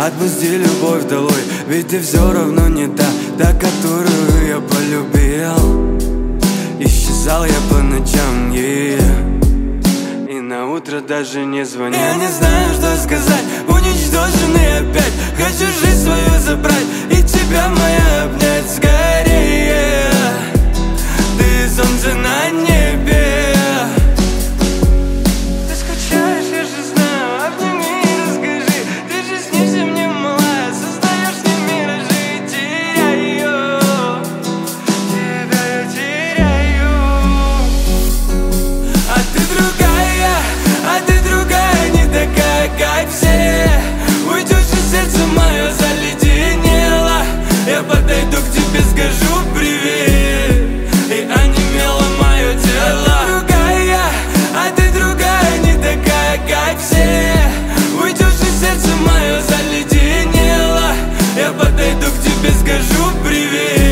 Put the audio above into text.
Отпусти любовь долой, ведь ты все равно не та, которую я полюбил. Исчезал я по ночам, и на утро даже не звонил. Я не знаю, что сказать, уничтоженный опять. Хочу жизнь свою забрать и тебя моя обнять скорее. Ты солнце на небе. Ты скучаешь, я же знаю, обними и расскажи. Ты же снишься мне, малая, создаешь мне миражи. Теряю, тебя я теряю. А ты другая, не такая, как все. Уйдешь, и сердце мое заледенело. Я подойду к тебе, скажу привет, и онемело мое тело. Ты другая, не такая, как все. Уйдешь, и сердце мое заледенело. Я подойду к тебе, скажу привет.